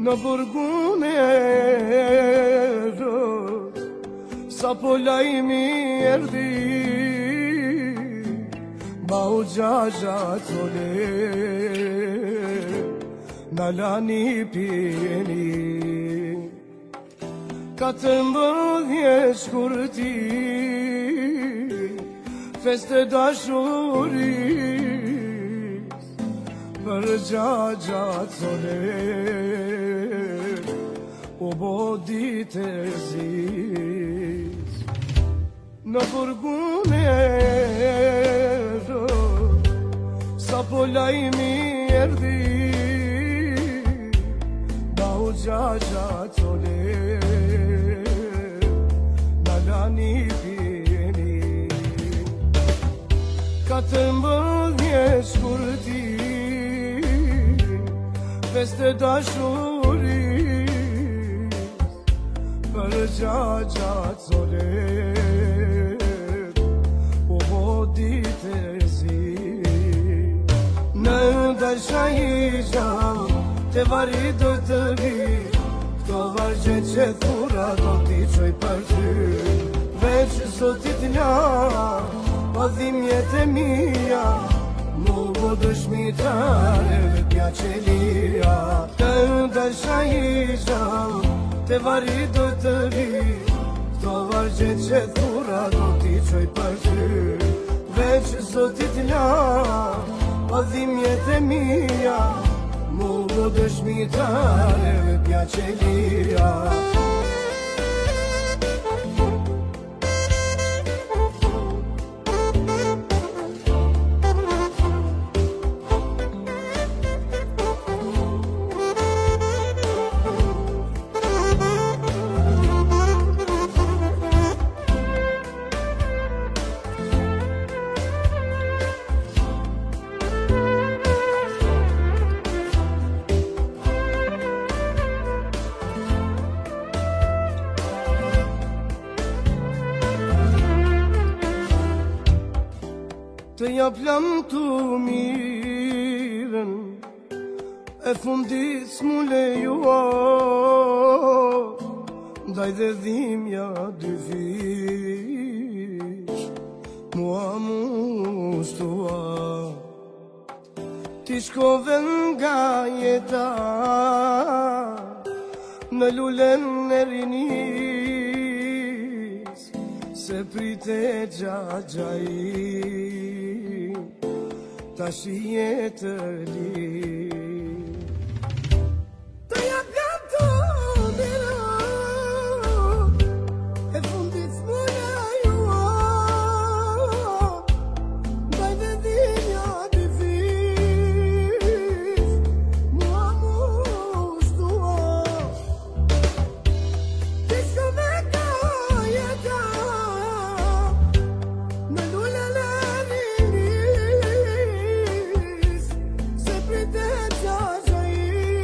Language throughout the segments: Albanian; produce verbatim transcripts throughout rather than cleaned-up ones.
në burgun e rrët, sa po lajmi erdi, ba u gjagja tole, në lani pjeni, ka të mbëdhje shkurti, feste dashuris, për gjagja tole, u bo ditë e zis. Në burgun e rrët, sa po lajmi erdi, ba u gjagja tole, në lani pjeni, ka të mbëdhje shkurti, feste dashuris, për gjagja tole, u bo ditë e zis. Në dërsha i gjam, te vari do të vi, këto vargje që thura do t'i qoj për ty, veç zotit nja, pa dhimjet e mija, mu bo dëshmitare dhe pja qelia. Të dërsha i gjam, te vari do të vi, këto vargje që thura do t'i qoj për ty, veç zotit nja, pa dhimjet e mija, mu bo dëshmitare dhe pja qelia. Të jap lam të mirën, e fundit s'mu lejua, ndaj dhe dhimja dy fish, mua mustua. Ti shkove nga jeta, në lulen e rinis, se prite gjagja i, ta shi jetë li. Të jap jam të mirë, e fundit s'mu lejua, ndaj dhe dhimja dy fish, mua mustua. Ti shkove nga jeta, në lulen e rinis, se prite gjagja i,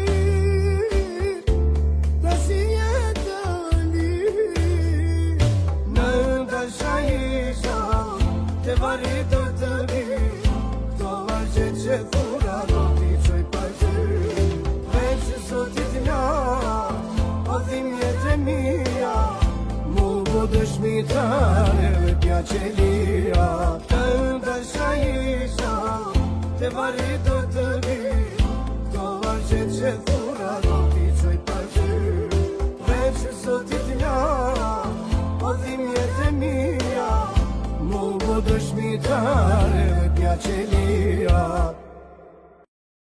ta shi jetë li. Në dërsha i gjam, te vari do të vi, këto vargje që thura do t'i qoj për ty, veç zotit nja, pa dhimjet e mija, mu bo dëshmitare dhe pja qelia. Të dërsha i gjam, te vari do të vi, këto vargje që thura do t'i qoj për ty, veç zotit nja, pa dhimjet e mija, mu bo dëshmitare dhe pja qelia.